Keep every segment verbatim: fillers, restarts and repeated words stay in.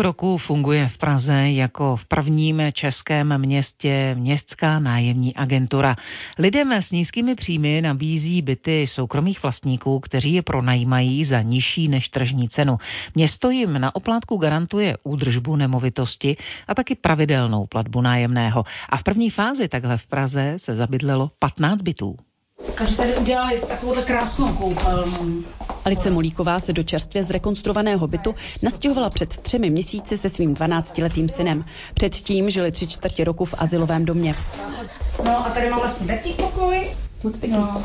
Půl roku funguje v Praze jako v prvním českém městě městská nájemní agentura. Lidem s nízkými příjmy nabízí byty soukromých vlastníků, kteří je pronajímají za nižší než tržní cenu. Město jim na oplátku garantuje údržbu nemovitosti a taky pravidelnou platbu nájemného. A v první fázi takhle v Praze se zabydlelo patnáct bytů. Takže tady udělali takovouhle krásnou koupelnu. Alice Molíková se do čerstvě zrekonstruovaného bytu nastěhovala před třemi měsíci se svým dvanáctiletým synem. Předtím žili tři čtvrtě roku v azylovém domě. No a tady mám vlastně taký pokoj. Moc pěkný. No.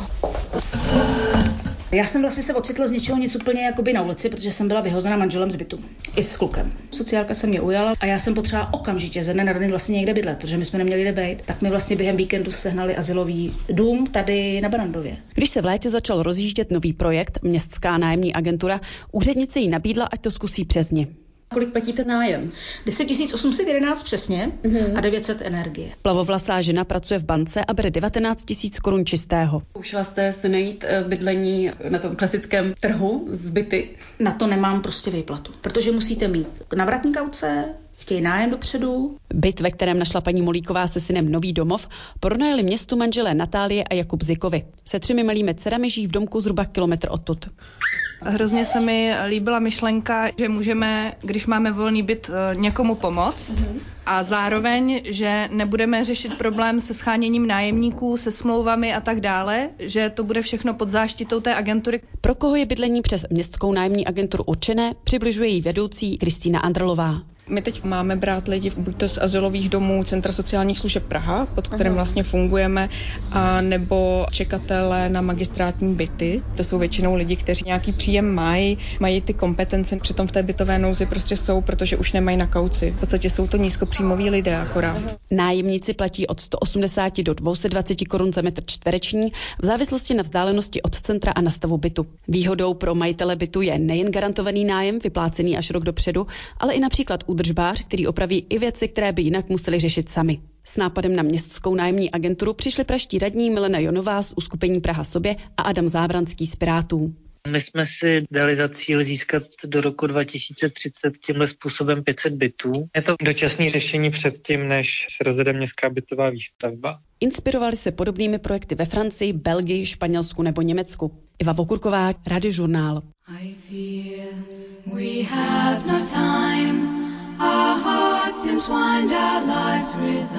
Já jsem vlastně se ocitla z ničeho nic úplně jakoby na ulici, protože jsem byla vyhozena manželem z bytu. I s klukem. Sociálka se mě ujala a já jsem potřebovala okamžitě ze dne na den vlastně někde bydlet, protože my jsme neměli kde bejt. Tak mi vlastně během víkendu sehnali azylový dům tady na Barandově. Když se v létě začal rozjíždět nový projekt, městská nájemní agentura, úřednice jí nabídla, ať to zkusí přes ni. Kolik platíte nájem? deset tisíc osm set jedenáct přesně mm-hmm. a devět set energie. Plavovlasá žena pracuje v bance a bere devatenáct tisíc korun čistého. Zkoušela jste si najít bydlení na tom klasickém trhu z byty? Na to nemám prostě výplatu, protože musíte mít navratní kauce, chtějí nájem dopředu. Byt, ve kterém našla paní Molíková se synem nový domov, pronajali městu manželé Natálie a Jakub Zikovi. Se třemi malými dcerami žijí v domku zhruba kilometr odtud. Hrozně se mi líbila myšlenka, že můžeme, když máme volný byt, někomu pomoct mm-hmm. a zároveň, že nebudeme řešit problém se sháněním nájemníků, se smlouvami a tak dále, že to bude všechno pod záštitou té agentury. Pro koho je bydlení přes městskou nájemní agenturu určené, přibližuje jí vedoucí Kristýna Andrlová. My teď máme brát lidi buď to z azylových domů Centra sociálních služeb Praha, pod kterým vlastně fungujeme, a nebo čekatele na magistrátní byty. To jsou většinou lidi, kteří nějaký příjem mají, mají ty kompetence, přitom v té bytové nouzi prostě jsou, protože už nemají na kauci. V podstatě jsou to nízkopříjmoví lidé akorát. Nájemníci platí od sto osmdesát do dvě stě dvacet korun za metr čtvereční v závislosti na vzdálenosti od centra a na stavu bytu. Výhodou pro majitele bytu je nejen garantovaný nájem, vyplácený až rok dopředu, ale i například údržbář, který opraví i věci, které by jinak museli řešit sami. S nápadem na městskou nájemní agenturu přišli pražští radní Milena Jonová z uskupení Praha sobě a Adam Závranský z Pirátů. My jsme si dali za cíl získat do roku dva tisíce třicet tímhle způsobem pět set bytů. Je to dočasné řešení předtím, než se rozjede městská bytová výstavba. Inspirovali se podobnými projekty ve Francii, Belgii, Španělsku nebo Německu. Iva Vokurková, Radiožurnál. I feel we have no time. Our hearts entwined, our lives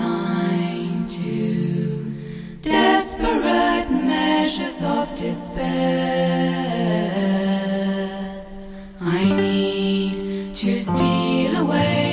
resigned to desperate measures of despair. I need to steal away